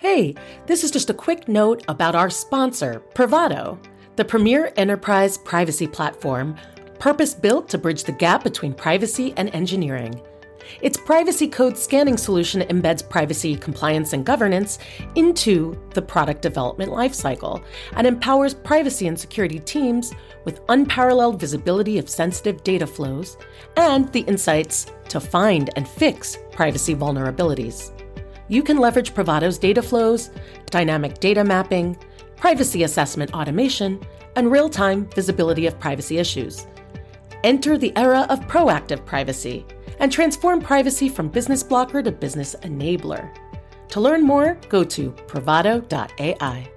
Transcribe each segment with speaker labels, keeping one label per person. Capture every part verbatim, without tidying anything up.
Speaker 1: Hey, this is just a quick note about our sponsor, Privado, the premier enterprise privacy platform, purpose-built to bridge the gap between privacy and engineering. Its privacy code scanning solution embeds privacy, compliance, and governance into the product development lifecycle and empowers privacy and security teams with unparalleled visibility of sensitive data flows and the insights to find and fix privacy vulnerabilities. You can leverage Privado's data flows, dynamic data mapping, privacy assessment automation, and real-time visibility of privacy issues. Enter the era of proactive privacy and transform privacy from business blocker to business enabler. To learn more, go to privado dot a i.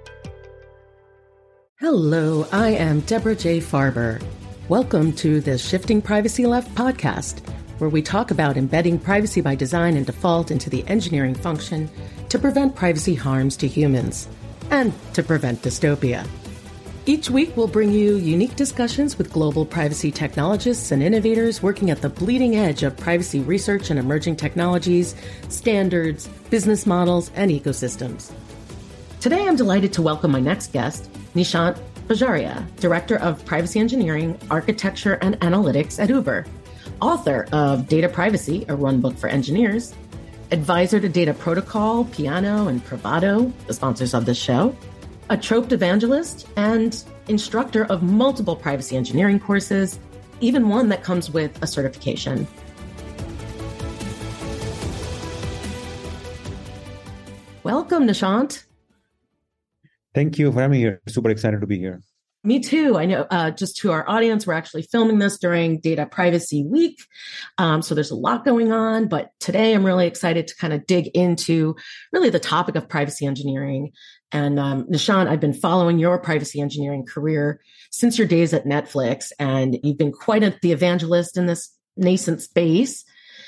Speaker 1: Hello, I am Deborah J. Farber. Welcome to the Shifting Privacy Left podcast, where we talk about embedding privacy by design and default into the engineering function to prevent privacy harms to humans and to prevent dystopia. Each week, we'll bring you unique discussions with global privacy technologists and innovators working at the bleeding edge of privacy research and emerging technologies, standards, business models, and ecosystems. Today, I'm delighted to welcome my next guest, Nishant Bajaria, Director of Privacy Engineering, Architecture, and Analytics at Uber, author of Data Privacy, a runbook for engineers, advisor to Data Protocol, Piano, and Privado, the sponsors of this show, a Troped evangelist, and instructor of multiple privacy engineering courses, even one that comes with a certification. Welcome, Nishant.
Speaker 2: Thank you for having me here. Super excited to be here.
Speaker 1: Me too. I know, uh, just to our audience, we're actually filming this during Data Privacy Week. Um, so there's a lot going on, but today I'm really excited to kind of dig into really the topic of privacy engineering. And um, Nishant, I've been following your privacy engineering career since your days at Netflix, and you've been quite a, the evangelist in this nascent space.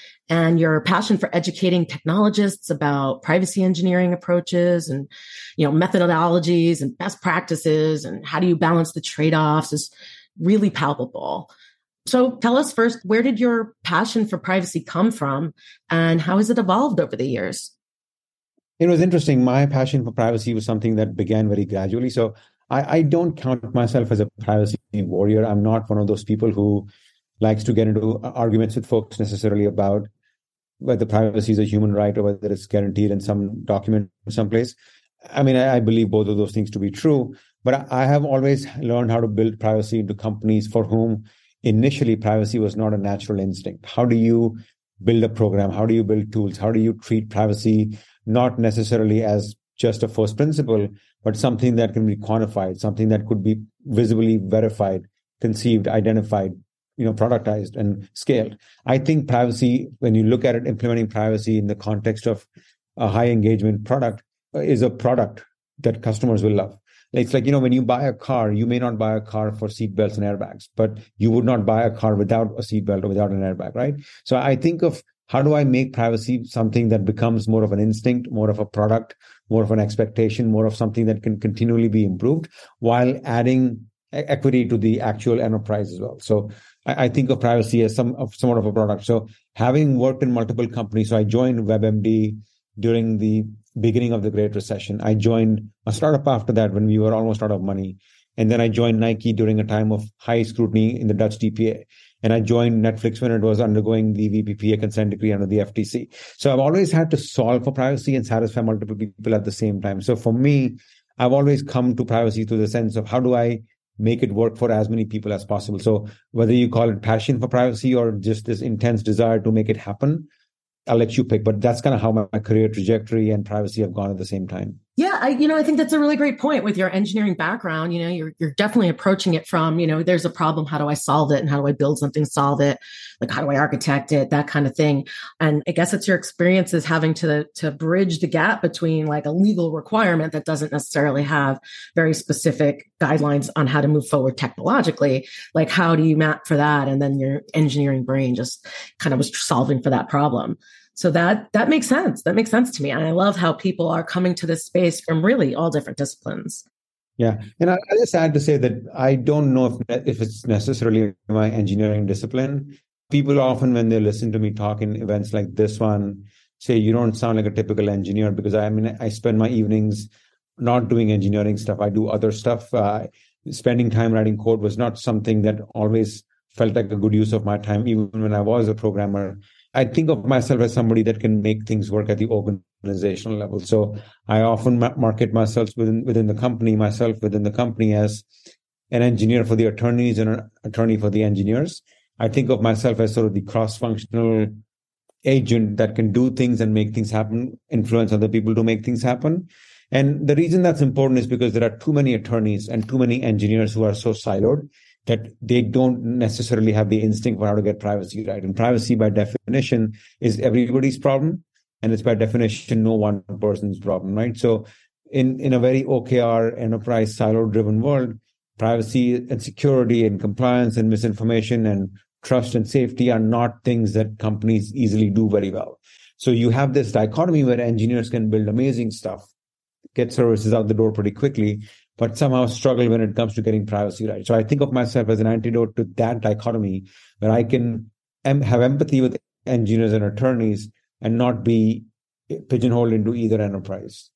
Speaker 1: And your passion for educating technologists about privacy engineering approaches and, you know, methodologies and best practices and how do you balance the trade-offs is really palpable. So tell us first, where did your passion for privacy come from and how has it evolved over the years?
Speaker 2: It was interesting. My passion for privacy was something that began very gradually. So I, I don't count myself as a privacy warrior. I'm not one of those people who likes to get into arguments with folks necessarily about whether privacy is a human right or whether it's guaranteed in some document someplace. I mean, I, I believe both of those things to be true, but I, I have always learned how to build privacy into companies for whom initially privacy was not a natural instinct. How do you build a program? How do you build tools? How do you treat privacy not necessarily as just a first principle, but something that can be quantified, something that could be visibly verified, conceived, identified, you know, productized and scaled. I think privacy, when you look at it, implementing privacy in the context of a high engagement product is a product that customers will love. It's like, you know, when you buy a car, you may not buy a car for seatbelts and airbags, but you would not buy a car without a seatbelt or without an airbag, right? So I think of how do I make privacy something that becomes more of an instinct, more of a product, more of an expectation, more of something that can continually be improved while adding equity to the actual enterprise as well. So I, I think of privacy as some of somewhat of a product. So having worked in multiple companies, so I joined WebMD during the beginning of the Great Recession. I joined a startup after that when we were almost out of money. And then I joined Nike during a time of high scrutiny in the Dutch D P A. And I joined Netflix when it was undergoing the V P P A consent decree under the F T C. So I've always had to solve for privacy and satisfy multiple people at the same time. So for me, I've always come to privacy through the sense of how do I make it work for as many people as possible. So whether you call it passion for privacy or just this intense desire to make it happen, I'll let you pick. But that's kind of how my, my career trajectory and privacy have gone at the same time.
Speaker 1: Yeah, I, you know, I think that's a really great point with your engineering background. You know, you're you're definitely approaching it from, you know, there's a problem. How do I solve it? And how do I build something, solve it? Like, how do I architect it? That kind of thing. And I guess it's your experiences having to to bridge the gap between like a legal requirement that doesn't necessarily have very specific guidelines on how to move forward technologically. Like, how do you map for that? And then your engineering brain just kind of was solving for that problem. So that that makes sense. That makes sense to me. And I love how people are coming to this space from really all different disciplines.
Speaker 2: Yeah. And I, I just add to say that I don't know if, if it's necessarily my engineering discipline. People often, when they listen to me talk in events like this one, say, you don't sound like a typical engineer, because I mean, I spend my evenings not doing engineering stuff. I do other stuff. Uh, spending time writing code was not something that always felt like a good use of my time, even when I was a programmer. I think of myself as somebody that can make things work at the organizational level. So I often ma- market myself within within the company, myself within the company as an engineer for the attorneys and an attorney for the engineers. I think of myself as sort of the cross-functional agent that can do things and make things happen, influence other people to make things happen. And the reason that's important is because there are too many attorneys and too many engineers who are so siloed that they don't necessarily have the instinct for how to get privacy right. And privacy, by definition, is everybody's problem. And it's by definition, no one person's problem, right? So in, in a very O K R, enterprise, silo-driven world, privacy and security and compliance and misinformation and trust and safety are not things that companies easily do very well. So you have this dichotomy where engineers can build amazing stuff, get services out the door pretty quickly, but somehow struggle when it comes to getting privacy right. So I think of myself as an antidote to that dichotomy, where I can em- have empathy with engineers and attorneys and not be pigeonholed into either enterprise.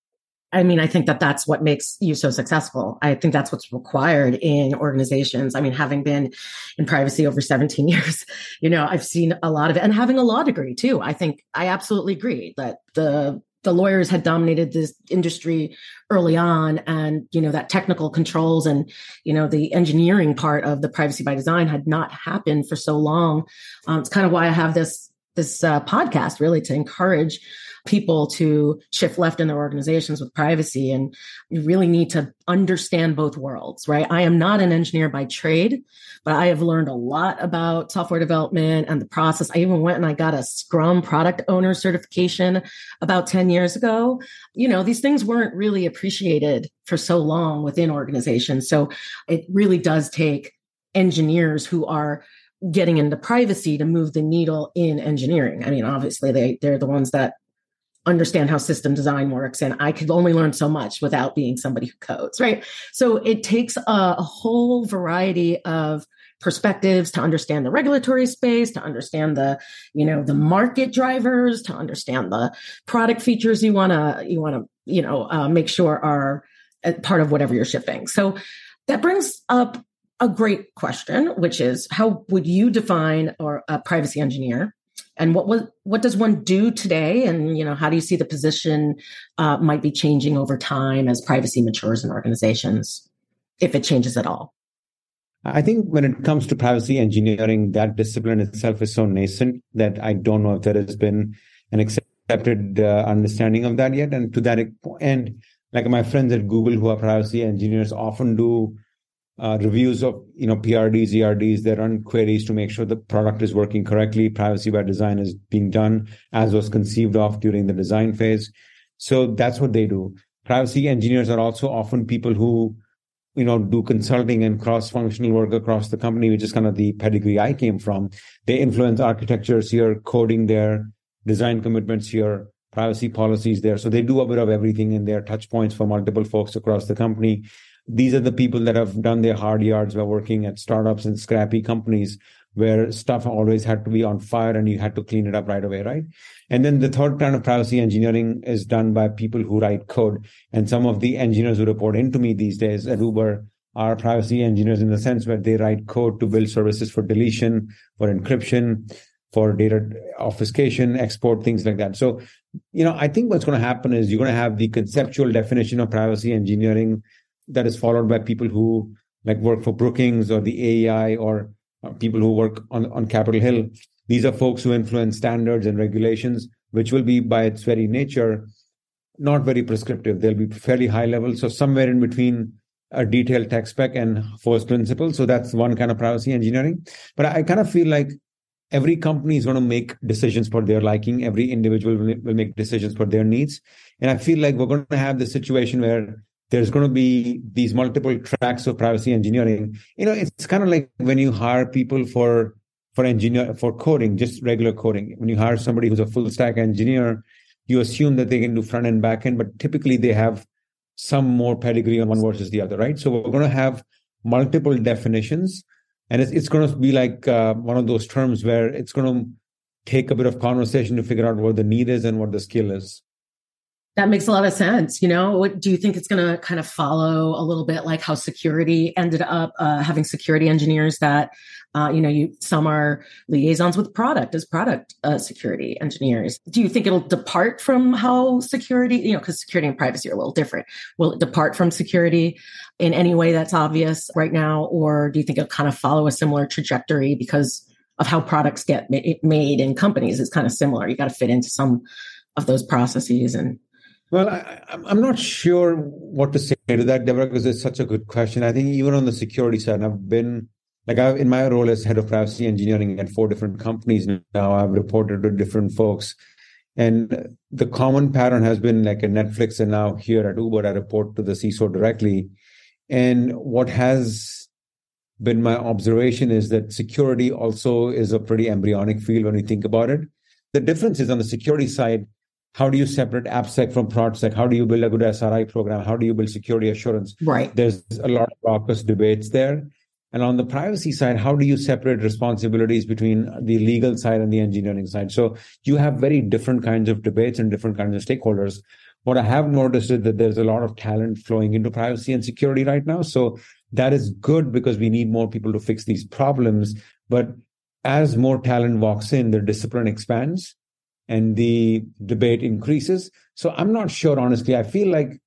Speaker 1: I mean, I think that that's what makes you so successful. I think that's what's required in organizations. I mean, having been in privacy over seventeen years, you know, I've seen a lot of it, and having a law degree too. I think I absolutely agree that the the lawyers had dominated this industry early on, and, you know, that technical controls and, you know, the engineering part of the privacy by design had not happened for so long. Um, it's kind of why I have this, this uh, podcast, really, to encourage people to shift left in their organizations with privacy. And you really need to understand both worlds, right? I am not an engineer by trade, but I have learned a lot about software development and the process. I even went and I got a Scrum product owner certification about ten years ago. You know, these things weren't really appreciated for so long within organizations. So it really does take engineers who are getting into privacy to move the needle in engineering. I mean, obviously they, they're the ones that understand how system design works. And I could only learn so much without being somebody who codes, right? So it takes a, a whole variety of perspectives to understand the regulatory space, to understand the, you know, the market drivers, to understand the product features you want to, you want to, you know, uh, make sure are part of whatever you're shipping. So that brings up a great question, which is, how would you define or a privacy engineer? And what was, what does one do today? And, you know, how do you see the position uh, might be changing over time as privacy matures in organizations, if it changes at all?
Speaker 2: I think when it comes to privacy engineering, that discipline itself is so nascent that I don't know if there has been an accepted uh, understanding of that yet. And to that end, like my friends at Google who are privacy engineers often do Uh, reviews of, you know, P R Ds, E R Ds. They run queries to make sure the product is working correctly. Privacy by design is being done as was conceived of during the design phase. So that's what they do. Privacy engineers are also often people who, you know, do consulting and cross-functional work across the company, which is kind of the pedigree I came from. They influence architectures here, coding there, design commitments here, privacy policies there. So they do a bit of everything in their touch points for multiple folks across the company. These are the people that have done their hard yards by working at startups and scrappy companies where stuff always had to be on fire and you had to clean it up right away, right? And then the third kind of privacy engineering is done by people who write code. And some of the engineers who report into me these days at Uber are privacy engineers in the sense where they write code to build services for deletion, for encryption, for data obfuscation, export, things like that. So, you know, I think what's going to happen is you're going to have the conceptual definition of privacy engineering that is followed by people who like work for Brookings or the A E I or uh, people who work on, on Capitol Hill. These are folks who influence standards and regulations, which will be by its very nature, not very prescriptive. They'll be fairly high level. So somewhere in between a detailed tech spec and first principles. So that's one kind of privacy engineering. But I kind of feel like every company is going to make decisions for their liking. Every individual will, will make decisions for their needs. And I feel like we're going to have this situation where there's going to be these multiple tracks of privacy engineering. You know, it's kind of like when you hire people for for engineer for coding, just regular coding. When you hire somebody who's a full stack engineer, you assume that they can do front end, back end, but typically they have some more pedigree on one versus the other, right? So we're going to have multiple definitions, and it's it's going to be like uh, one of those terms where it's going to take a bit of conversation to figure out what the need is and what the skill is.
Speaker 1: That makes a lot of sense. You know, what, do you think it's going to kind of follow a little bit like how security ended up uh, having security engineers that, uh, you know, you some are liaisons with product as product uh, security engineers. Do you think it'll depart from how security, you know, because security and privacy are a little different. Will it depart from security in any way that's obvious right now? Or do you think it'll kind of follow a similar trajectory because of how products get ma- made in companies is kind of similar? You got to fit into some of those processes and
Speaker 2: Well, I, I'm not sure what to say to that, Deborah, because it's such a good question. I think even on the security side, I've been, like I've, in my role as head of privacy engineering at four different companies now, I've reported to different folks. And the common pattern has been like at Netflix and now here at Uber, I report to the C I S O directly. And what has been my observation is that security also is a pretty embryonic field when you think about it. The difference is on the security side, how do you separate AppSec from ProdSec? How do you build a good S R I program? How do you build security assurance?
Speaker 1: Right.
Speaker 2: There's a lot of raucous debates there. And on the privacy side, how do you separate responsibilities between the legal side and the engineering side? So you have very different kinds of debates and different kinds of stakeholders. What I have noticed is that there's a lot of talent flowing into privacy and security right now. So that is good because we need more people to fix these problems. But as more talent walks in, the discipline expands and the debate increases. So I'm not sure, honestly. I feel like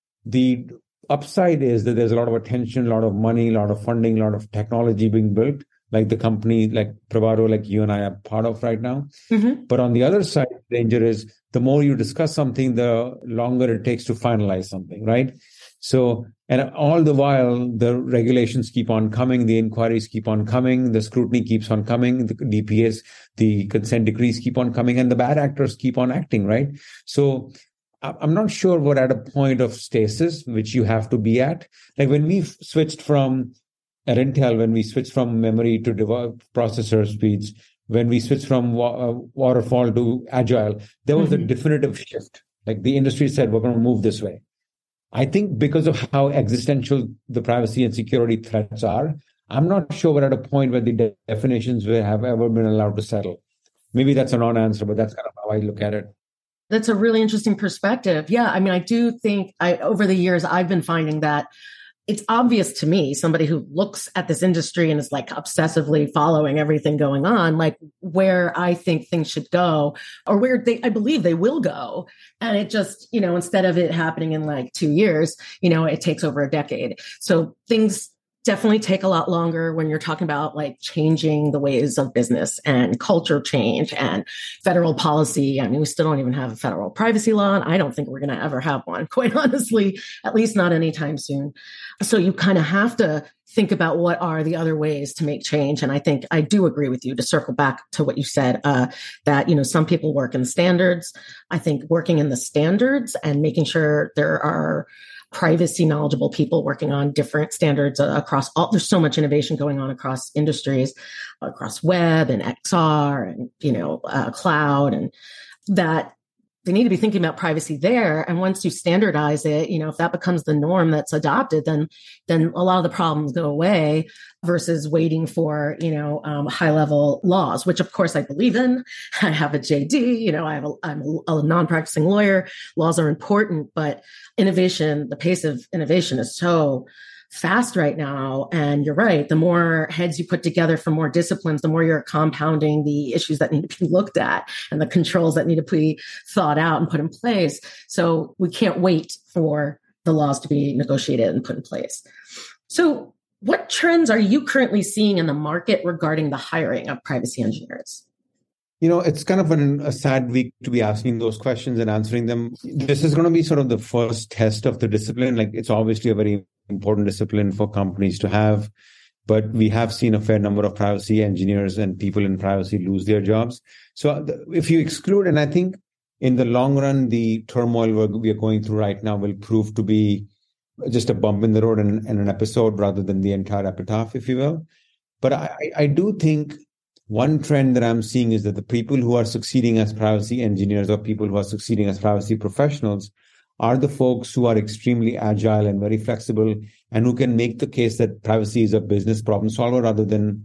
Speaker 2: the upside is that there's a lot of attention, a lot of money, a lot of funding, a lot of technology being built, like the company like Privaro, like you and I are part of right now. Mm-hmm. But on the other side, the danger is the more you discuss something, the longer it takes to finalize something, right? So, and all the while, the regulations keep on coming, the inquiries keep on coming, the scrutiny keeps on coming, the D P S, the consent decrees keep on coming, and the bad actors keep on acting, right? So I'm not sure we're at a point of stasis, which you have to be at. Like when we switched from, at Intel, when we switched from memory to develop processor speeds, when we switched from wa- uh, waterfall to agile, there was mm-hmm. a definitive shift. Like the industry said, we're going to move this way. I think because of how existential the privacy and security threats are, I'm not sure we're at a point where the de- definitions will have ever been allowed to settle. Maybe that's a non-answer, but that's kind of how I look at it.
Speaker 1: That's a really interesting perspective. Yeah, I mean, I do think I over the years, I've been finding that it's obvious to me, somebody who looks at this industry and is like obsessively following everything going on, like where I think things should go or where they, I believe they will go. And it just, you know, instead of it happening in like two years, you know, it takes over a decade. So things definitely take a lot longer when you're talking about like changing the ways of business and culture change and federal policy. I mean, we still don't even have a federal privacy law, and I don't think we're going to ever have one, quite honestly, at least not anytime soon. So you kind of have to think about what are the other ways to make change. And I think I do agree with you, to circle back to what you said, uh, that, you know, some people work in standards. I think working in the standards and making sure there are privacy knowledgeable people working on different standards uh, across all, there's so much innovation going on across industries, across web and X R and, you know, uh, cloud, and that they need to be thinking about privacy there. And once you standardize it, you know, if that becomes the norm that's adopted, then, then a lot of the problems go away versus waiting for, you know, um, high level laws, which of course I believe in. I have a J D, you know, I have a, I'm a, a non-practicing lawyer. Laws are important, but innovation, the pace of innovation is so fast right now. And you're right. The more heads you put together from more disciplines, the more you're compounding the issues that need to be looked at and the controls that need to be thought out and put in place. So we can't wait for the laws to be negotiated and put in place. So what trends are you currently seeing in the market regarding the hiring of privacy engineers?
Speaker 2: You know, it's kind of an, a sad week to be asking those questions and answering them. This is going to be sort of the first test of the discipline. Like, it's obviously a very important discipline for companies to have, but we have seen a fair number of privacy engineers and people in privacy lose their jobs. So if you exclude, and I think in the long run, the turmoil we are going through right now will prove to be just a bump in the road and, and an episode rather than the entire epitaph, if you will. But I, I do think one trend that I'm seeing is that the people who are succeeding as privacy engineers or people who are succeeding as privacy professionals are the folks who are extremely agile and very flexible and who can make the case that privacy is a business problem solver rather than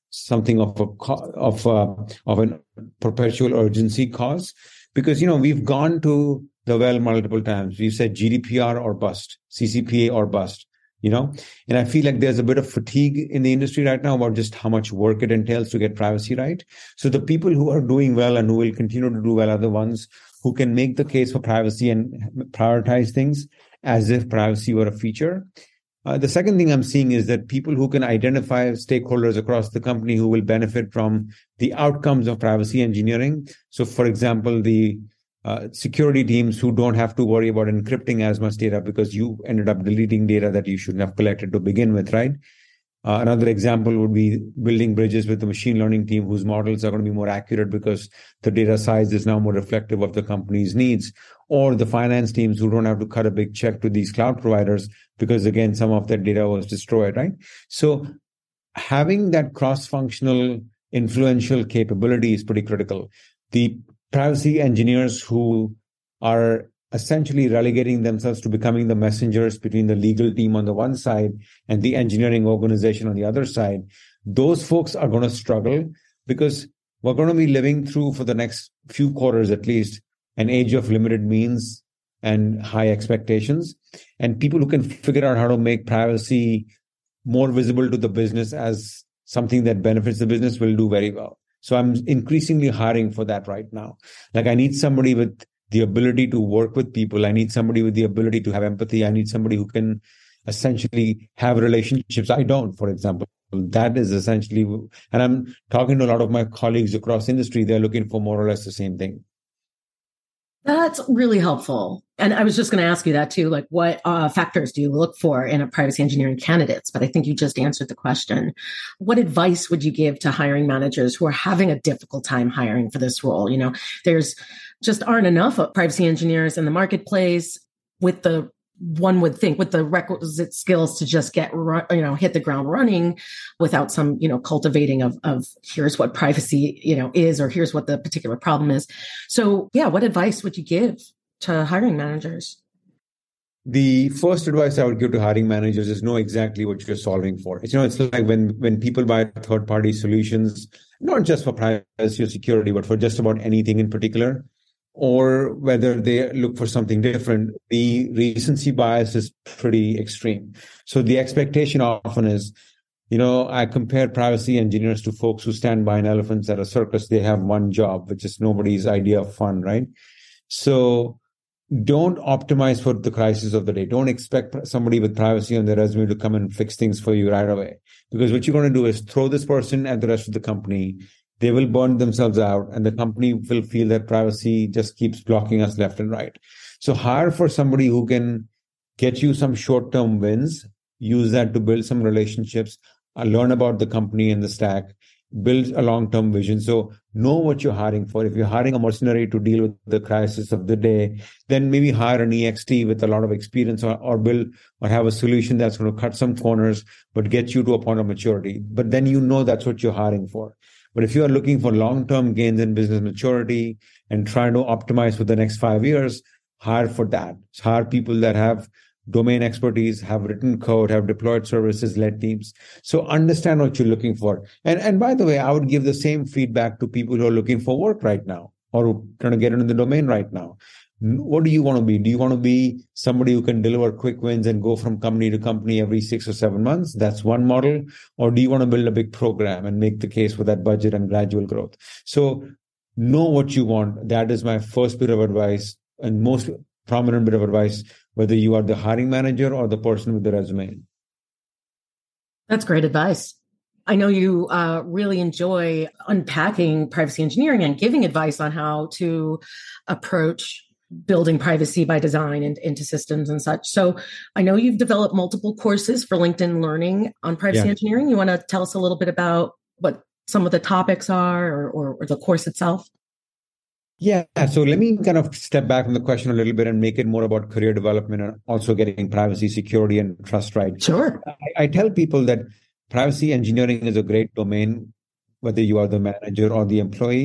Speaker 2: something of a of a, of a perpetual urgency cause, because you know we've gone to the well multiple times. We've said G D P R or bust, C C P A or bust. You know, and I feel like there's a bit of fatigue in the industry right now about just how much work it entails to get privacy right. So the people who are doing well and who will continue to do well are the ones who can make the case for privacy and prioritize things as if privacy were a feature. Uh, the second thing I'm seeing is that people who can identify stakeholders across the company who will benefit from the outcomes of privacy engineering. So, for example, the Uh, security teams who don't have to worry about encrypting as much data because you ended up deleting data that you shouldn't have collected to begin with, right? Uh, another example would be building bridges with the machine learning team whose models are going to be more accurate because the data size is now more reflective of the company's needs, or the finance teams who don't have to cut a big check to these cloud providers because, again, some of that data was destroyed, right? So having that cross-functional influential capability is pretty critical. The privacy engineers who are essentially relegating themselves to becoming the messengers between the legal team on the one side and the engineering organization on the other side, those folks are going to struggle because we're going to be living through, for the next few quarters at least, an age of limited means and high expectations. And people who can figure out how to make privacy more visible to the business as something that benefits the business will do very well. So I'm increasingly hiring for that right now. Like I need somebody with the ability to work with people. I need somebody with the ability to have empathy. I need somebody who can essentially have relationships. I don't, for example. That is essentially, and I'm talking to a lot of my colleagues across industry. They're looking for more or less the same thing.
Speaker 1: That's really helpful. And I was just going to ask you that too, like what uh, factors do you look for in a privacy engineering candidates? But I think you just answered the question. What advice would you give to hiring managers who are having a difficult time hiring for this role? You know, there's just aren't enough privacy engineers in the marketplace with the one would think with the requisite skills to just get, you know, hit the ground running without some, you know, cultivating of, of here's what privacy, you know, is, or here's what the particular problem is. So yeah, what advice would you give to hiring managers?
Speaker 2: The first advice I would give to hiring managers is know exactly what you're solving for. It's, you know, it's like when, when people buy third party solutions, not just for privacy or security, but for just about anything in particular, or whether they look for something different, the recency bias is pretty extreme. So the expectation often is, you know, I compare privacy engineers to folks who stand behind elephants at a circus. They have one job, which is nobody's idea of fun, right? So don't optimize for the crisis of the day. Don't expect somebody with privacy on their resume to come and fix things for you right away. Because what you're going to do is throw this person at the rest of the company. They will burn themselves out, and the company will feel that privacy just keeps blocking us left and right. So hire for somebody who can get you some short-term wins, use that to build some relationships, uh, learn about the company and the stack, build a long-term vision. So know what you're hiring for. If you're hiring a mercenary to deal with the crisis of the day, then maybe hire an E X T with a lot of experience, or, or build or have a solution that's going to cut some corners, but get you to a point of maturity. But then you know that's what you're hiring for. But if you are looking for long-term gains in business maturity and trying to optimize for the next five years, hire for that. Hire people that have domain expertise, have written code, have deployed services, led teams. So understand what you're looking for. And, and by the way, I would give the same feedback to people who are looking for work right now or trying to get into the domain right now. What do you want to be? Do you want to be somebody who can deliver quick wins and go from company to company every six or seven months? That's one model. Or do you want to build a big program and make the case for that budget and gradual growth? So know what you want. That is my first bit of advice and most prominent bit of advice, whether you are the hiring manager or the person with the resume.
Speaker 1: That's great advice. I know you uh, really enjoy unpacking privacy engineering and giving advice on how to approach building privacy by design and into systems and such. So I know you've developed multiple courses for LinkedIn Learning on privacy yeah. engineering. You want to tell us a little bit about what some of the topics are or, or, or the course itself?
Speaker 2: Yeah. So let me kind of step back from the question a little bit and make it more about career development and also getting privacy, security, and trust right.
Speaker 1: Sure.
Speaker 2: I, I tell people that privacy engineering is a great domain, whether you are the manager or the employee.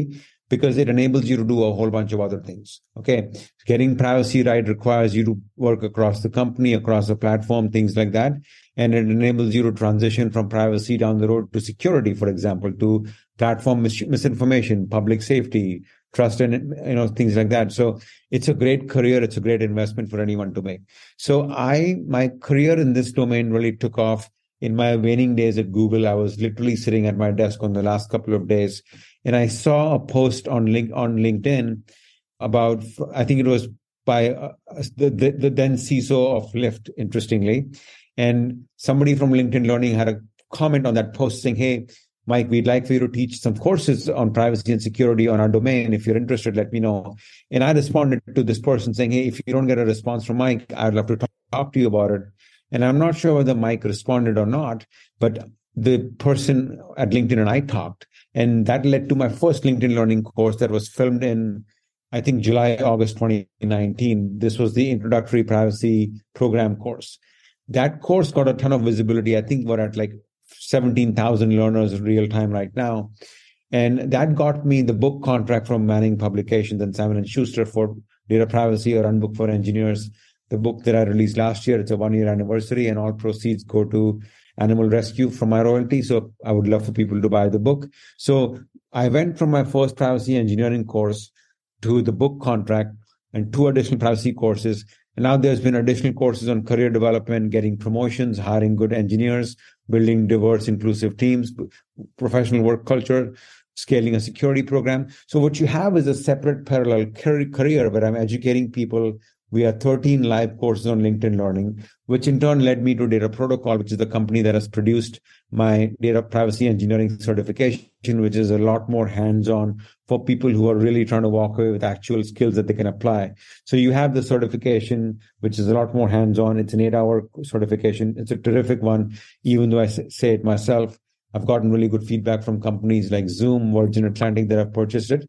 Speaker 2: because it enables you to do a whole bunch of other things. Okay. Getting privacy right requires you to work across the company, across the platform, things like that. And it enables you to transition from privacy down the road to security, for example, to platform mis- misinformation, public safety, trust, and you know things like that. So it's a great career. It's a great investment for anyone to make. So I, my career in this domain really took off in my waning days at Google. I was literally sitting at my desk on the last couple of days, and I saw a post on link on LinkedIn about, I think it was by uh, the, the the then C I S O of Lyft, interestingly, and somebody from LinkedIn Learning had a comment on that post saying, "Hey, Mike, we'd like for you to teach some courses on privacy and security on our domain. If you're interested, let me know." And I responded to this person saying, "Hey, if you don't get a response from Mike, I'd love to talk, talk to you about it." And I'm not sure whether Mike responded or not, but the person at LinkedIn and I talked. And that led to my first LinkedIn Learning course that was filmed in, I think, July, August twenty nineteen. This was the Introductory Privacy Program course. That course got a ton of visibility. I think we're at like seventeen thousand learners in real time right now. And that got me the book contract from Manning Publications and Simon and Schuster for Data Privacy, or Unbook for Engineers, the book that I released last year. It's a one-year anniversary, and all proceeds go to Animal Rescue from my royalty. So I would love for people to buy the book. So I went from my first privacy engineering course to the book contract and two additional privacy courses. And now there's been additional courses on career development, getting promotions, hiring good engineers, building diverse, inclusive teams, professional work culture, scaling a security program. So what you have is a separate parallel career where I'm educating people. We have thirteen live courses on LinkedIn Learning, which in turn led me to Data Protocol, which is the company that has produced my data privacy engineering certification, which is a lot more hands-on for people who are really trying to walk away with actual skills that they can apply. So you have the certification, which is a lot more hands-on. It's an eight-hour certification. It's a terrific one. Even though I say it myself, I've gotten really good feedback from companies like Zoom, Virgin Atlantic that have purchased it.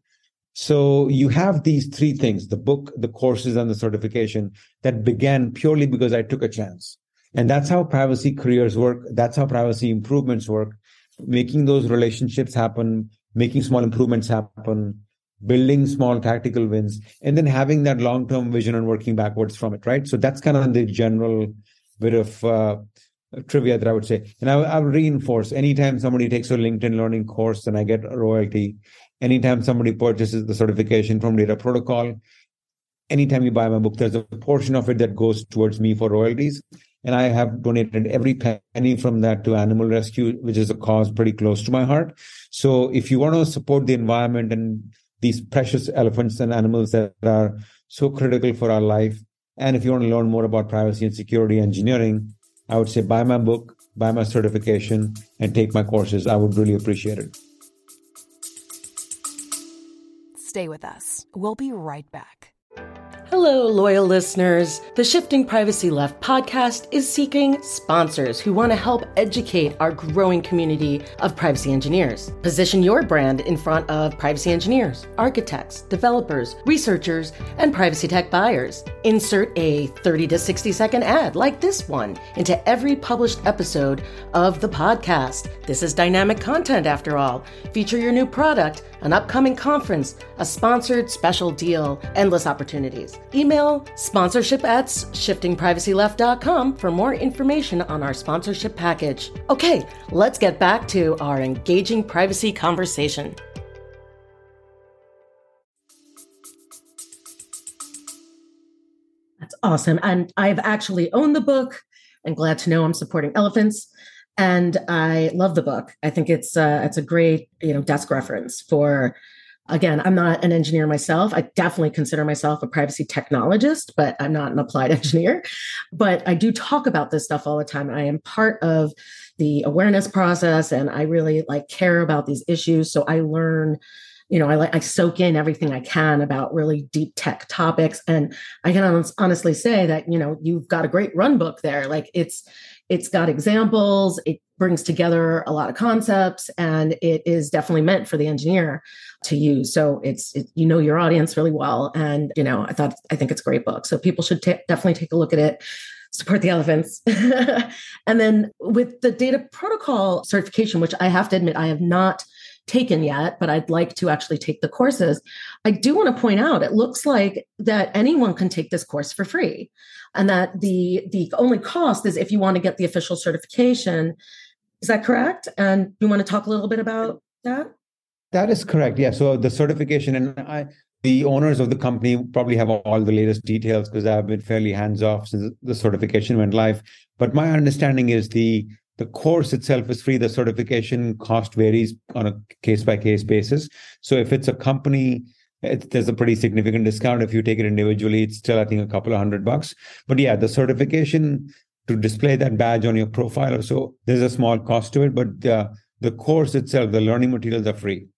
Speaker 2: So you have these three things: the book, the courses, and the certification, that began purely because I took a chance. And that's how privacy careers work. That's how privacy improvements work. Making those relationships happen, making small improvements happen, building small tactical wins, and then having that long-term vision and working backwards from it, right? So that's kind of the general bit of uh, trivia that I would say. And I, I would reinforce, anytime somebody takes a LinkedIn Learning course, then I get a royalty. Anytime somebody purchases the certification from Data Protocol, anytime you buy my book, there's a portion of it that goes towards me for royalties. And I have donated every penny from that to Animal Rescue, which is a cause pretty close to my heart. So if you want to support the environment and these precious elephants and animals that are so critical for our life, and if you want to learn more about privacy and security engineering, I would say buy my book, buy my certification, and take my courses. I would really appreciate it.
Speaker 3: Stay with us. We'll be right back.
Speaker 1: Hello, loyal listeners. The Shifting Privacy Left podcast is seeking sponsors who want to help educate our growing community of privacy engineers. Position your brand in front of privacy engineers, architects, developers, researchers, and privacy tech buyers. Insert a thirty to sixty second ad like this one into every published episode of the podcast. This is dynamic content after all. Feature your new product, an upcoming conference, a sponsored special deal, endless opportunities. Email sponsorship at shifting privacy left dot com for more information on our sponsorship package. Okay, let's get back to our engaging privacy conversation. That's awesome. And I've actually owned the book. I'm glad to know I'm supporting elephants. And I love the book. I think it's uh, it's a great, you know, desk reference for, again, I'm not an engineer myself. I definitely consider myself a privacy technologist, but I'm not an applied engineer. But I do talk about this stuff all the time. I am part of the awareness process, and I really like care about these issues. So I learn, you know, I like I soak in everything I can about really deep tech topics. And I can honest, honestly say that, you know, you've got a great run book there. Like it's it's got examples. It brings together a lot of concepts, and it is definitely meant for the engineer to use. So it's, it, you know, your audience really well. And, you know, I thought, I think it's a great book. So people should t- definitely take a look at it, support the elephants. And then with the Data Protocol certification, which I have to admit, I have not taken yet, but I'd like to actually take the courses. I do want to point out, it looks like that anyone can take this course for free, and that the the only cost is if you want to get the official certification. Is that correct? And you want to talk a little bit about that?
Speaker 2: That is correct. Yeah. So the certification, and I, the owners of the company probably have all the latest details because I've been fairly hands-off since the certification went live. But my understanding is the the course itself is free. The certification cost varies on a case-by-case basis. So if it's a company, it, there's a pretty significant discount. If you take it individually, it's still, I think, a couple of hundred bucks. But yeah, the certification to display that badge on your profile or so, there's a small cost to it. But uh, the course itself, the learning materials are free.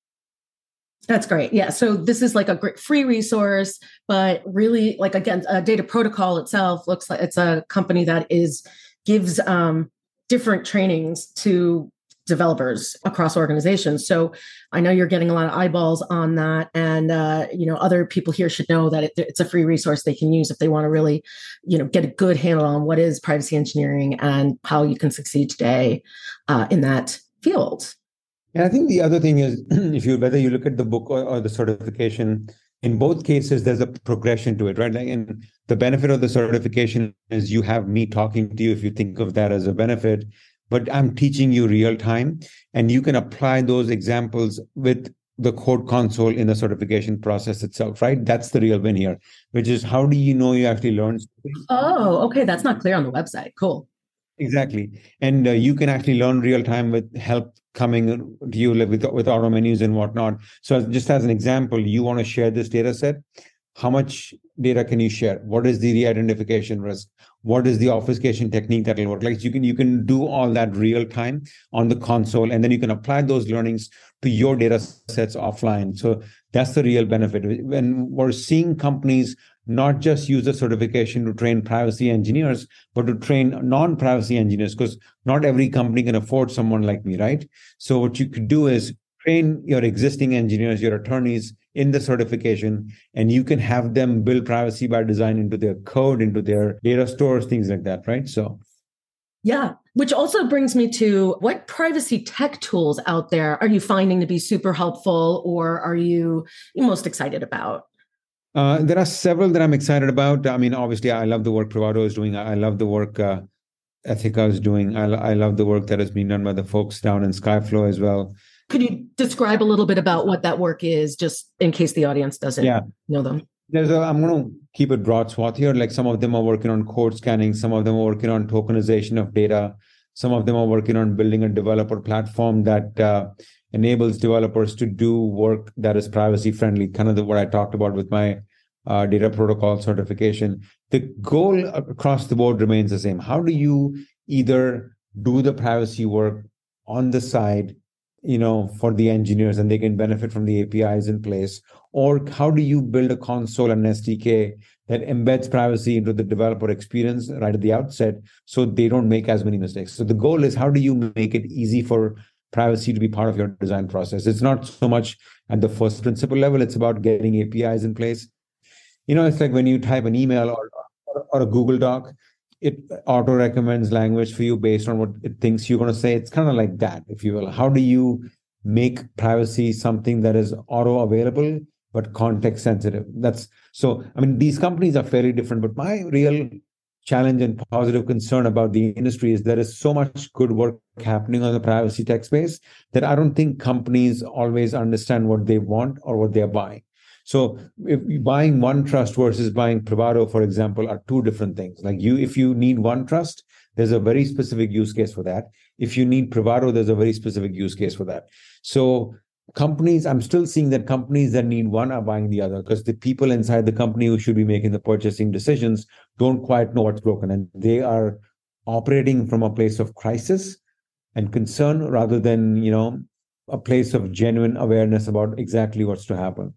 Speaker 1: That's great. Yeah. So this is like a great free resource, but really, like, again, uh, Data Protocol itself looks like it's a company that is gives um, different trainings to developers across organizations. So I know you're getting a lot of eyeballs on that, and uh, you know, other people here should know that it, it's a free resource they can use if they want to really, you know, get a good handle on what is privacy engineering and how you can succeed today uh, in that field.
Speaker 2: And I think the other thing is, if you whether you look at the book or, or the certification, in both cases, there's a progression to it, right? Like, and the benefit of the certification is you have me talking to you, if you think of that as a benefit, but I'm teaching you real time, and you can apply those examples with the code console in the certification process itself, right? That's the real win here, which is how do you know you actually learned something?
Speaker 1: Oh, okay. That's not clear on the website. Cool.
Speaker 2: Exactly. And uh, you can actually learn real time with help coming to you with, with auto menus and whatnot. So just as an example, you want to share this data set. How much data can you share? What is the re-identification risk? What is the obfuscation technique that will work? Like you can you can do all that real time on the console, and then you can apply those learnings to your data sets offline. So that's the real benefit. When we're seeing companies not just use the certification to train privacy engineers, but to train non-privacy engineers, because not every company can afford someone like me, right? So what you could do is train your existing engineers, your attorneys in the certification, and you can have them build privacy by design into their code, into their data stores, things like that, right? So,
Speaker 1: yeah, which also brings me to what privacy tech tools out there are you finding to be super helpful, or are you most excited about?
Speaker 2: Uh, there are several that I'm excited about. I mean, obviously, I love the work Privado is doing. I love the work uh, Ethica is doing. I, I love the work that is being done by the folks down in Skyflow as well.
Speaker 1: Could you describe a little bit about what that work is, just in case the audience doesn't
Speaker 2: yeah.
Speaker 1: know them?
Speaker 2: There's a, I'm going to keep it broad swath here. Like some of them are working on code scanning. Some of them are working on tokenization of data. Some of them are working on building a developer platform that uh, enables developers to do work that is privacy friendly, kind of the, what I talked about with my uh, data protocol certification. The goal across the board remains the same. How do you either do the privacy work on the side, you know, for the engineers, and they can benefit from the A P Is in place, or how do you build a console and S D K that embeds privacy into the developer experience right at the outset so they don't make as many mistakes? So the goal is, how do you make it easy for privacy to be part of your design process? It's not so much at the first principle level, it's about getting A P Is in place. You know, it's like when you type an email or, or, or a Google Doc, it auto recommends language for you based on what it thinks you're going to say. It's kind of like that, if you will. How do you make privacy something that is auto available but context sensitive? That's so, I mean, these companies are fairly different, but my real challenge and positive concern about the industry is there is so much good work happening on the privacy tech space that I don't think companies always understand what they want or what they're buying. So if buying OneTrust versus buying Privado, for example, are two different things. Like you, if you need OneTrust, there's a very specific use case for that. If you need Privado, there's a very specific use case for that. So companies, I'm still seeing that companies that need one are buying the other, because the people inside the company who should be making the purchasing decisions don't quite know what's broken. And they are operating from a place of crisis and concern rather than, you know, a place of genuine awareness about exactly what's to happen.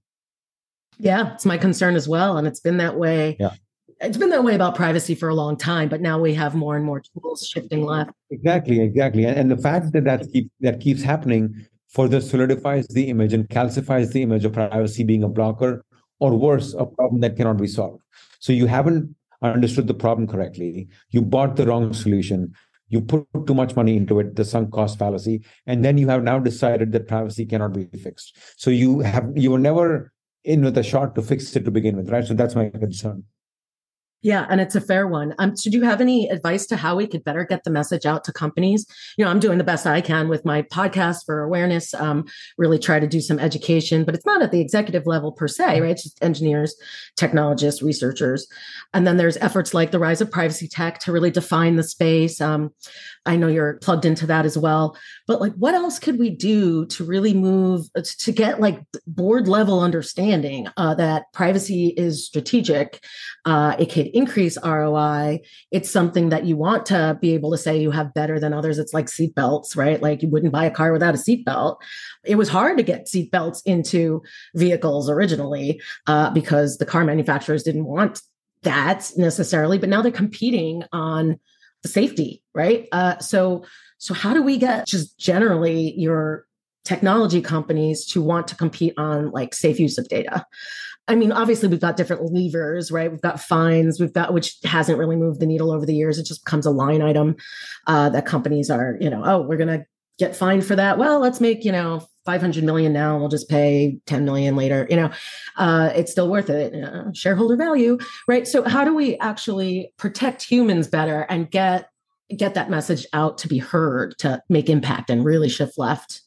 Speaker 1: Yeah, it's my concern as well. And it's been that way.
Speaker 2: Yeah.
Speaker 1: It's been that way about privacy for a long time, but now we have more and more tools shifting left.
Speaker 2: Exactly, exactly. And, and the fact that that, keep, that keeps happening further solidifies the image and calcifies the image of privacy being a blocker, or worse, a problem that cannot be solved. So you haven't understood the problem correctly. You bought the wrong solution. You put too much money into it, the sunk cost fallacy, and then you have now decided that privacy cannot be fixed. So you have you were never in with a shot to fix it to begin with, right? So that's my concern.
Speaker 1: Yeah, and it's a fair one. Um, so do you have any advice to how we could better get the message out to companies? You know, I'm doing the best I can with my podcast for awareness, um, really try to do some education, but it's not at the executive level per se, right? It's just engineers, technologists, researchers. And then there's efforts like the rise of privacy tech to really define the space. Um, I know you're plugged into that as well, but like, what else could we do to really move, to get like board level understanding uh, that privacy is strategic? Uh, it could increase R O I. It's something that you want to be able to say you have better than others. It's like seatbelts, right? Like you wouldn't buy a car without a seatbelt. It was hard to get seatbelts into vehicles originally uh, because the car manufacturers didn't want that necessarily, but now they're competing on the safety, right? Uh, so, so how do we get just generally your technology companies to want to compete on like safe use of data? I mean, obviously we've got different levers, right? We've got fines, we've got, which hasn't really moved the needle over the years. It just becomes a line item uh, that companies are, you know, oh, we're going to get fined for that. Well, let's make, you know, five hundred million now, and we'll just pay ten million later. You know, uh, it's still worth it. Uh, shareholder value, right? So how do we actually protect humans better and get, get that message out to be heard, to make impact and really shift left?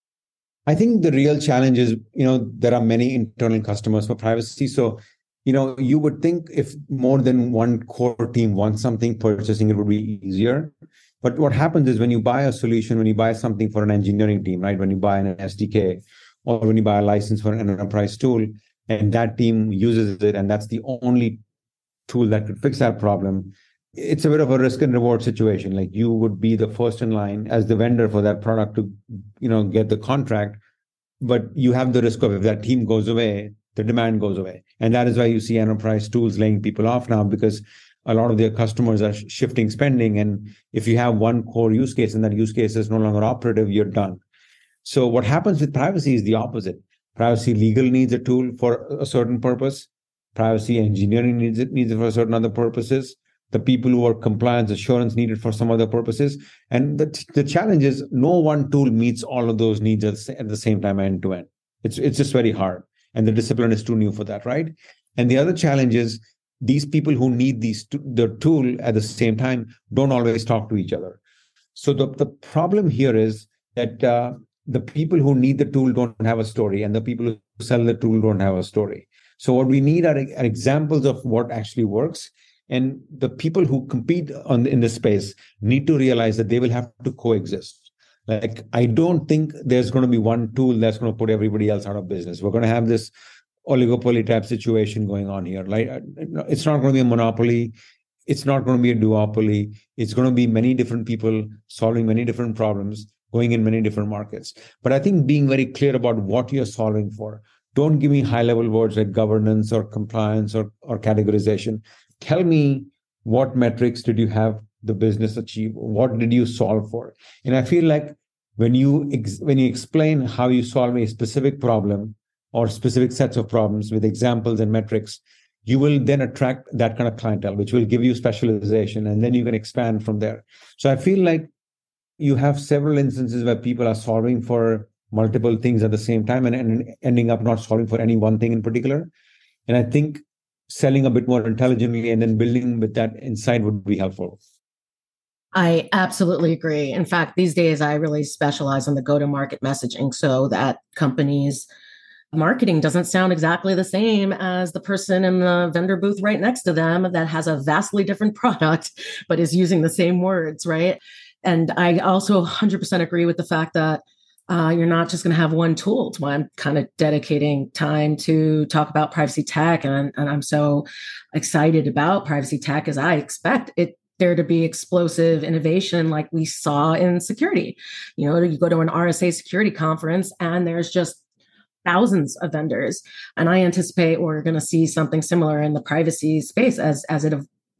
Speaker 2: I think the real challenge is, you know, there are many internal customers for privacy. So, you know, you would think if more than one core team wants something, purchasing it would be easier. But what happens is when you buy a solution, when you buy something for an engineering team, right? When you buy an S D K or when you buy a license for an enterprise tool and that team uses it and that's the only tool that could fix that problem, it's a bit of a risk and reward situation. Like you would be the first in line as the vendor for that product to, you know, get the contract, but you have the risk of if that team goes away, the demand goes away. And that is why you see enterprise tools laying people off now, because a lot of their customers are shifting spending. And if you have one core use case and that use case is no longer operative, you're done. So what happens with privacy is the opposite. Privacy legal needs a tool for a certain purpose. Privacy engineering needs it, needs it for certain other purposes. The people who are compliance assurance needed for some other purposes. And the, the challenge is no one tool meets all of those needs at the same time end to end. It's, it's just very hard. And the discipline is too new for that, right? And the other challenge is these people who need these the tool at the same time don't always talk to each other. So the, the problem here is that uh, the people who need the tool don't have a story and the people who sell the tool don't have a story. So what we need are, are examples of what actually works. And the people who compete on in this space need to realize that they will have to coexist. Like, I don't think there's going to be one tool that's going to put everybody else out of business. We're going to have this oligopoly type situation going on here. Like, it's not going to be a monopoly. It's not going to be a duopoly. It's going to be many different people solving many different problems, going in many different markets. But I think being very clear about what you're solving for. Don't give me high level words like governance or compliance or, or categorization. Tell me, what metrics did you have the business achieve? What did you solve for? And I feel like when you ex- when you explain how you solve a specific problem or specific sets of problems with examples and metrics, you will then attract that kind of clientele, which will give you specialization, and then you can expand from there. So I feel like you have several instances where people are solving for multiple things at the same time and, and ending up not solving for any one thing in particular. And I think selling a bit more intelligently and then building with that insight would be helpful.
Speaker 1: I absolutely agree. In fact, these days, I really specialize on the go-to-market messaging so that companies' marketing doesn't sound exactly the same as the person in the vendor booth right next to them that has a vastly different product, but is using the same words, right? And I also one hundred percent agree with the fact that Uh, you're not just going to have one tool. It's why I'm kind of dedicating time to talk about privacy tech. And, and I'm so excited about privacy tech as I expect it there to be explosive innovation like we saw in security. You know, you go to an R S A security conference and there's just thousands of vendors. And I anticipate we're going to see something similar in the privacy space as, as it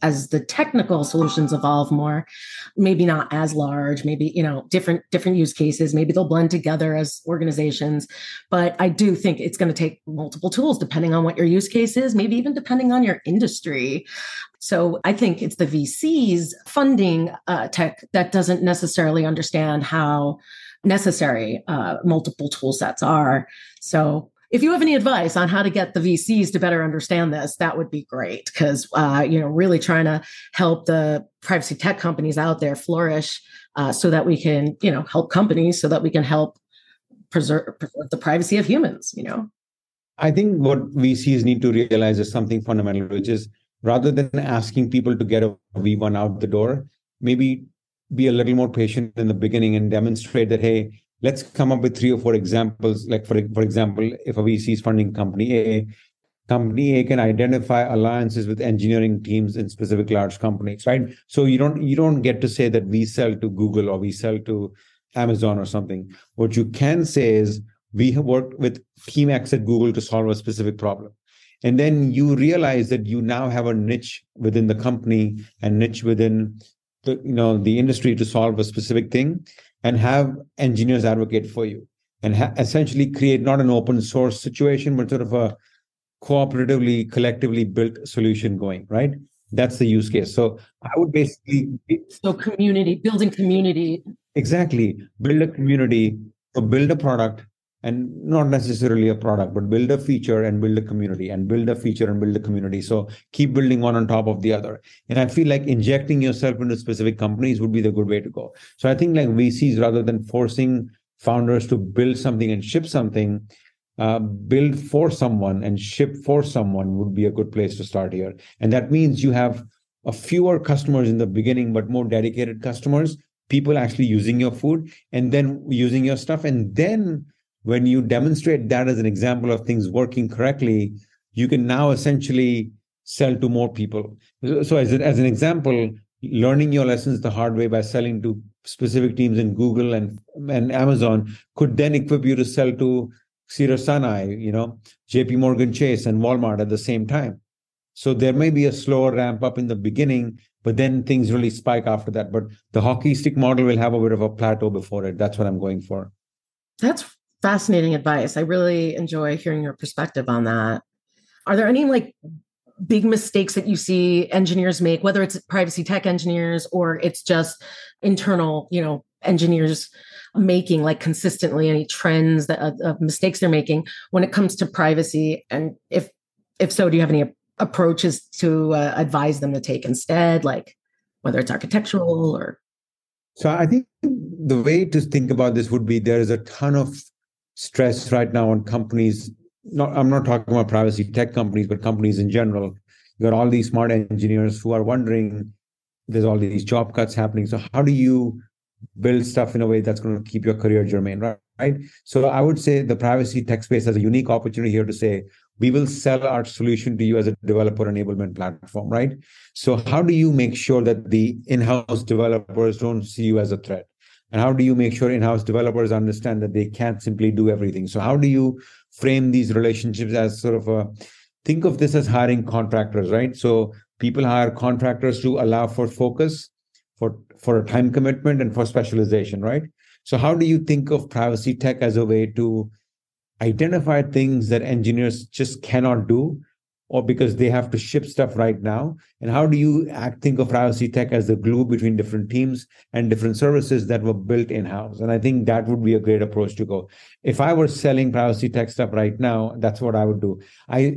Speaker 1: as the technical solutions evolve more, maybe not as large, maybe, you know, different, different use cases, maybe they'll blend together as organizations. But I do think it's going to take multiple tools depending on what your use case is, maybe even depending on your industry. So I think it's the V Cs funding uh, tech that doesn't necessarily understand how necessary uh, multiple tool sets are. So if you have any advice on how to get the V Cs to better understand this, that would be great, because, uh, you know, really trying to help the privacy tech companies out there flourish uh, so that we can, you know, help companies so that we can help preserve, preserve the privacy of humans, you know?
Speaker 2: I think what V Cs need to realize is something fundamental, which is rather than asking people to get a V one out the door, maybe be a little more patient in the beginning and demonstrate that, hey, let's come up with three or four examples. Like, for, for example, if a V C is funding company A, company A can identify alliances with engineering teams in specific large companies, right? So you don't you don't get to say that we sell to Google or we sell to Amazon or something. What you can say is we have worked with Team X at Google to solve a specific problem. And then you realize that you now have a niche within the company and niche within the, you know, the industry to solve a specific thing, and have engineers advocate for you, and ha- essentially create not an open source situation, but sort of a cooperatively, collectively built solution going, right? That's the use case. So I would basically...
Speaker 1: So community, building community.
Speaker 2: Exactly. Build a community, or build a product, and not necessarily a product, but build a feature and build a community, and build a feature and build a community. So keep building one on top of the other. And I feel like injecting yourself into specific companies would be the good way to go. So I think like V Cs, rather than forcing founders to build something and ship something, uh, build for someone and ship for someone would be a good place to start here. And that means you have a fewer customers in the beginning, but more dedicated customers, people actually using your food and then using your stuff. And then when you demonstrate that as an example of things working correctly, you can now essentially sell to more people. So as, as an example, learning your lessons the hard way by selling to specific teams in Google and, and Amazon could then equip you to sell to Cedars-Sinai, you know, J P Morgan Chase and Walmart at the same time. So there may be a slower ramp up in the beginning, but then things really spike after that. But the hockey stick model will have a bit of a plateau before it. That's what I'm going for.
Speaker 1: That's fascinating advice. I really enjoy hearing your perspective on that. Are there any like big mistakes that you see engineers make, whether it's privacy tech engineers or it's just internal, you know, engineers making like consistently, any trends that of, of mistakes they're making when it comes to privacy? And if if so, do you have any approaches to uh, advise them to take instead, like whether it's architectural or?
Speaker 2: So I think the way to think about this would be there is a ton of stress right now on companies. Not, I'm not talking about privacy tech companies, but companies in general. You got all these smart engineers who are wondering, there's all these job cuts happening. So how do you build stuff in a way that's going to keep your career germane, right? right? So I would say the privacy tech space has a unique opportunity here to say, we will sell our solution to you as a developer enablement platform, right? So how do you make sure that the in-house developers don't see you as a threat? And how do you make sure in-house developers understand that they can't simply do everything? So how do you frame these relationships as sort of a, think of this as hiring contractors, right? So people hire contractors to allow for focus, for, for a time commitment, and for specialization, right? So how do you think of privacy tech as a way to identify things that engineers just cannot do, or because they have to ship stuff right now? And how do you act, think of privacy tech as the glue between different teams and different services that were built in-house? And I think that would be a great approach to go. If I were selling privacy tech stuff right now, that's what I would do. I,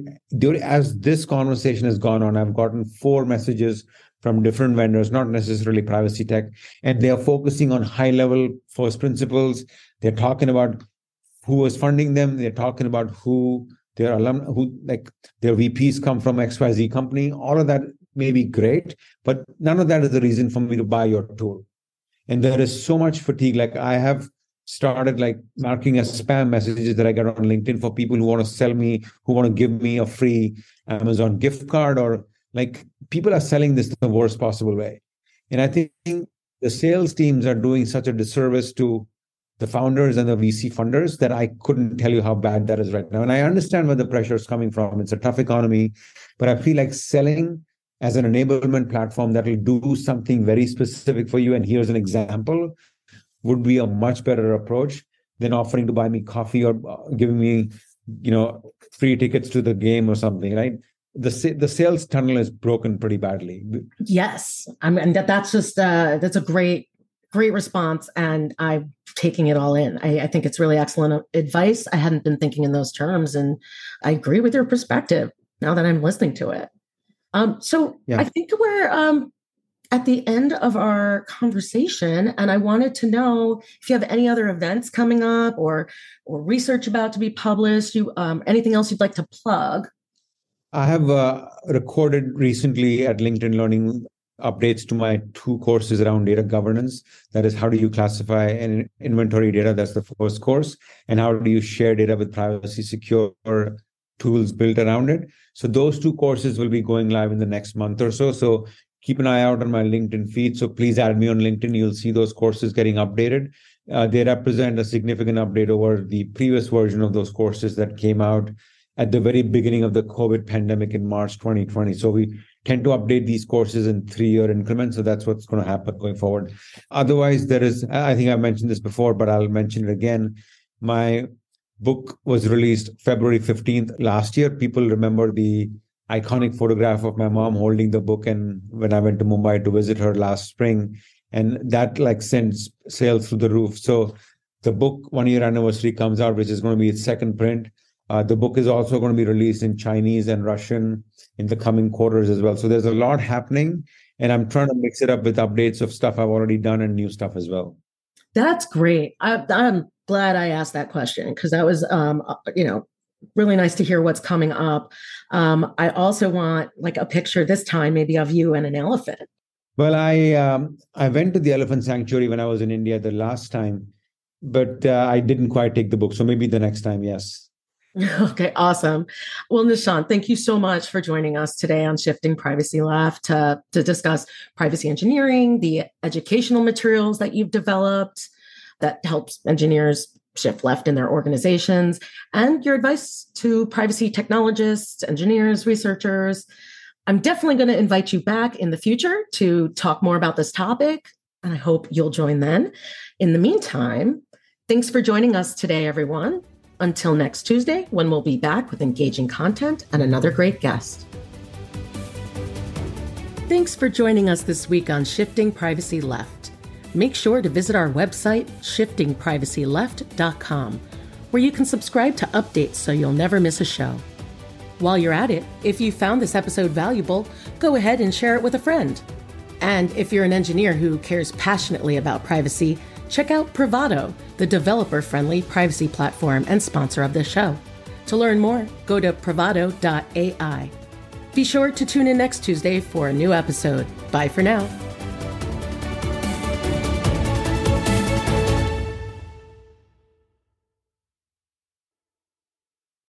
Speaker 2: as this conversation has gone on, I've gotten four messages from different vendors, not necessarily privacy tech, and they are focusing on high-level first principles. They're talking about who was funding them. They're talking about who their alumni, who like their V Ps come from X Y Z company. All of that may be great, but none of that is the reason for me to buy your tool. And there is so much fatigue. Like I have started like marking as spam messages that I get on LinkedIn for people who want to sell me, who want to give me a free Amazon gift card, or like people are selling this the worst possible way. And I think the sales teams are doing such a disservice to the founders and the V C funders that I couldn't tell you how bad that is right now. And I understand where the pressure is coming from. It's a tough economy, but I feel like selling as an enablement platform that will do something very specific for you, and here's an example, would be a much better approach than offering to buy me coffee or giving me, you know, free tickets to the game or something, right? The the sales tunnel is broken pretty badly.
Speaker 1: Yes, I mean that that's just uh, that's a great great response, and I'm taking it all in. I, I think it's really excellent advice. I hadn't been thinking in those terms, and I agree with your perspective now that I'm listening to it. Um, so yeah. I think we're um, at the end of our conversation, and I wanted to know if you have any other events coming up or or research about to be published. You um, anything else you'd like to plug?
Speaker 2: I have uh, recorded recently at LinkedIn Learning updates to my two courses around data governance. That is, how do you classify and inventory data? That's the first course. And how do you share data with privacy secure tools built around it? So those two courses will be going live in the next month or so. So keep an eye out on my LinkedIn feed. So please add me on LinkedIn. You'll see those courses getting updated. Uh, they represent a significant update over the previous version of those courses that came out at the very beginning of the COVID pandemic in March twenty twenty. So we tend to update these courses in three-year increments. So that's what's going to happen going forward. Otherwise, there is, I think I mentioned this before, but I'll mention it again. My book was released February fifteenth last year. People remember the iconic photograph of my mom holding the book, and when I went to Mumbai to visit her last spring, and that like sent sales through the roof. So the book one year anniversary comes out, which is going to be its second print. Uh, the book is also going to be released in Chinese and Russian in the coming quarters as well. So there's a lot happening, and I'm trying to mix it up with updates of stuff I've already done and new stuff as well.
Speaker 1: That's great. I, I'm glad I asked that question, because that was, um, you know, really nice to hear what's coming up. Um, I also want like a picture this time, maybe of you and an elephant.
Speaker 2: Well, I um, I went to the elephant sanctuary when I was in India the last time, but uh, I didn't quite take the book. So maybe the next time, yes.
Speaker 1: Okay, awesome. Well, Nishant, thank you so much for joining us today on Shifting Privacy Left to, to discuss privacy engineering, the educational materials that you've developed that helps engineers shift left in their organizations, and your advice to privacy technologists, engineers, researchers. I'm definitely going to invite you back in the future to talk more about this topic, and I hope you'll join then. In the meantime, thanks for joining us today, everyone. Until next Tuesday, when we'll be back with engaging content and another great guest. Thanks for joining us this week on Shifting Privacy Left. Make sure to visit our website, shifting privacy left dot com, where you can subscribe to updates so you'll never miss a show. While you're at it, if you found this episode valuable, go ahead and share it with a friend. And if you're an engineer who cares passionately about privacy, check out Privado, the developer-friendly privacy platform and sponsor of this show. To learn more, go to privado dot A I. Be sure to tune in next Tuesday for a new episode. Bye for now.